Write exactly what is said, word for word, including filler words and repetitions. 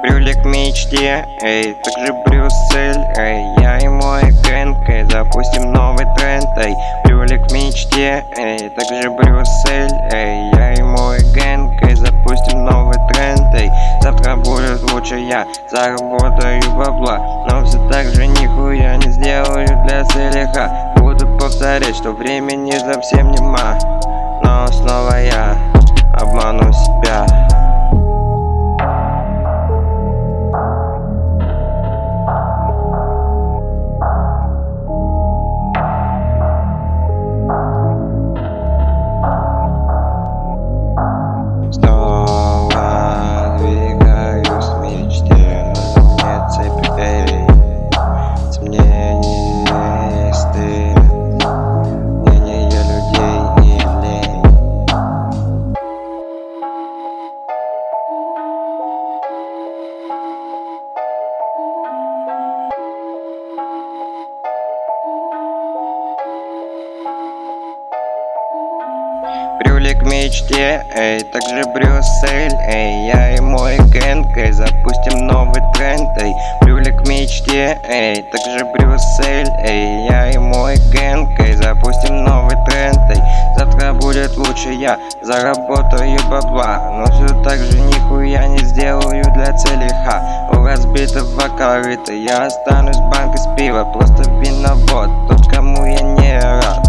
Привлек к мечте, эй, также Брюссель, эй, я и мой гэнг, эй, запустим новый тренд, эй. Привлек к мечте, эй, также Брюссель, эй, я и мой гэнг, эй, запустим новый тренд, эй. Завтра будет лучше, я заработаю бабла, но все так же нихуя не сделаю для цели, ха. Буду повторять, что времени совсем нема, но снова я обману себя. Снова двигаюсь в мечте, но нет цепей, темнее не стыд, мнение людей не лень. Привлек к мечте, эй, также Брюссель, эй, я и мой гэнг, эй, запустим новый тренд, эй. Привлек к мечте, эй, также Брюссель, эй, я и мой гэнг, эй, запустим новый тренд, эй. Завтра будет лучше, я заработаю бабла, но все так же нихуя не сделаю для цели, ха. У разбитого корыта я останусь банкой с пива, просто виноват тот, кому я не рад.